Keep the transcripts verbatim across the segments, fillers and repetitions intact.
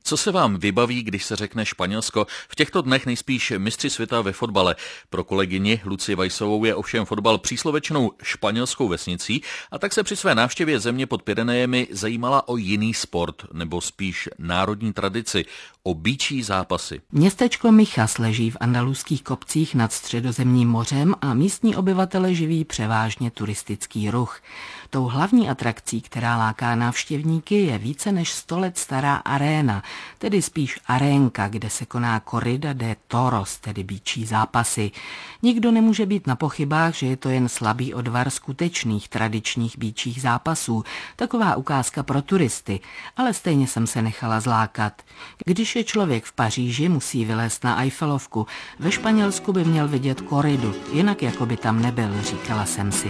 Co se vám vybaví, když se řekne Španělsko? V těchto dnech nejspíš mistři světa ve fotbale. Pro kolegyni Lucii Weissovou je ovšem fotbal příslovečnou španělskou vesnicí, a tak se při své návštěvě země pod Pyrenejemi zajímala o jiný sport, nebo spíš národní tradici, o býčí zápasy. Městečko Mijas leží v andaluských kopcích nad Středozemním mořem a místní obyvatele živí převážně turistický ruch. Tou hlavní atrakcí, která láká návštěvníky, je více než sto let stará aréna, tedy spíš arénka, kde se koná corrida de toros, tedy býčí zápasy. Nikdo nemůže být na pochybách, že je to jen slabý odvar skutečných tradičních býčích zápasů, taková ukázka pro turisty, ale stejně jsem se nechala zlákat. Když je člověk v Paříži, musí vylézt na Eiffelovku, ve Španělsku by měl vidět corridu, jinak jako by tam nebyl, říkala jsem si.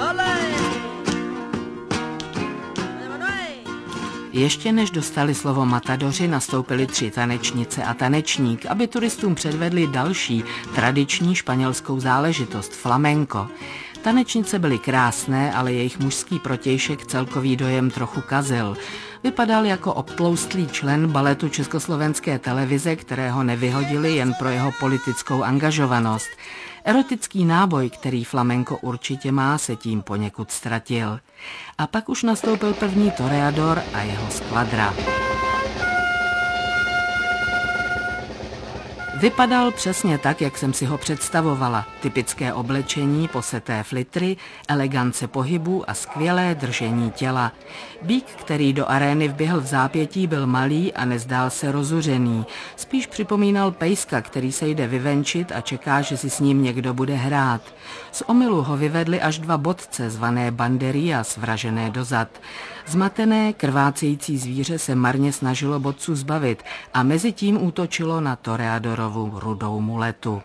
Ještě než dostali slovo matadoři, nastoupili tři tanečnice a tanečník, aby turistům předvedli další tradiční španělskou záležitost, flamenco. Tanečnice byly krásné, ale jejich mužský protějšek celkový dojem trochu kazil. Vypadal jako obtloustlý člen baletu Československé televize, kterého nevyhodili jen pro jeho politickou angažovanost. Erotický náboj, který flamenco určitě má, se tím poněkud ztratil. A pak už nastoupil první toreador a jeho skvadra. Vypadal přesně tak, jak jsem si ho představovala. Typické oblečení, poseté flitry, elegance pohybů a skvělé držení těla. Býk, který do arény vběhl v zápětí, byl malý a nezdál se rozuřený. Spíš připomínal pejska, který se jde vyvenčit a čeká, že si s ním někdo bude hrát. Z omylu ho vyvedli až dva bodce, zvané banderías, vražené dozad. Zmatené, krvácející zvíře se marně snažilo bodců zbavit a mezi tím útočilo na toreadorovu rudou muletu.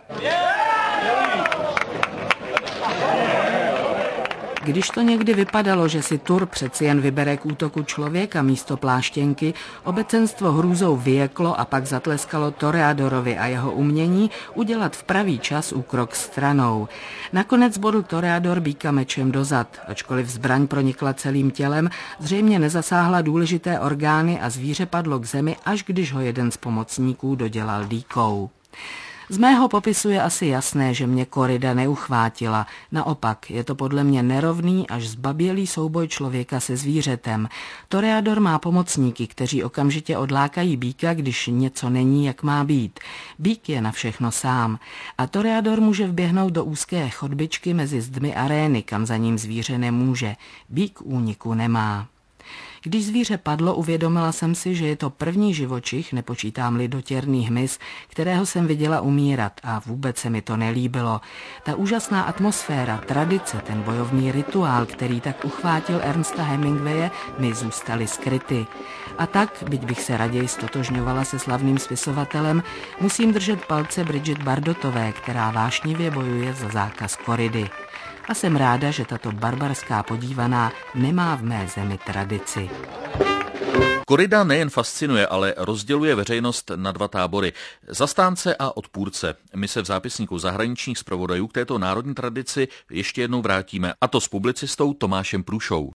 Když to někdy vypadalo, že si Tur přeci jen vybere k útoku člověka místo pláštěnky, obecenstvo hrůzou vyjeklo a pak zatleskalo toreadorovi a jeho umění udělat v pravý čas úkrok stranou. Nakonec bodl toreador býka mečem dozad, ačkoliv zbraň pronikla celým tělem, zřejmě nezasáhla důležité orgány a zvíře padlo k zemi, až když ho jeden z pomocníků dodělal dýkou. Z mého popisu je asi jasné, že mě corrida neuchvátila. Naopak, je to podle mě nerovný až zbabělý souboj člověka se zvířetem. Toreador má pomocníky, kteří okamžitě odlákají býka, když něco není, jak má být. Býk je na všechno sám. A toreador může vběhnout do úzké chodbičky mezi zdmi arény, kam za ním zvíře nemůže. Býk úniku nemá. Když zvíře padlo, uvědomila jsem si, že je to první živočich, nepočítám-li dotěrný hmyz, kterého jsem viděla umírat a vůbec se mi to nelíbilo. Ta úžasná atmosféra, tradice, ten bojovný rituál, který tak uchvátil Ernesta Hemingwaye, mi zůstaly skryty. A tak, byť bych se raději stotožňovala se slavným spisovatelem, musím držet palce Bridget Bardotové, která vášnivě bojuje za zákaz corridy. A jsem ráda, že tato barbarská podívaná nemá v mé zemi tradici. Corrida nejen fascinuje, ale rozděluje veřejnost na dva tábory. Zastánce a odpůrce. My se v zápisníku zahraničních zpravodajů k této národní tradici ještě jednou vrátíme, a to s publicistou Tomášem Průšou.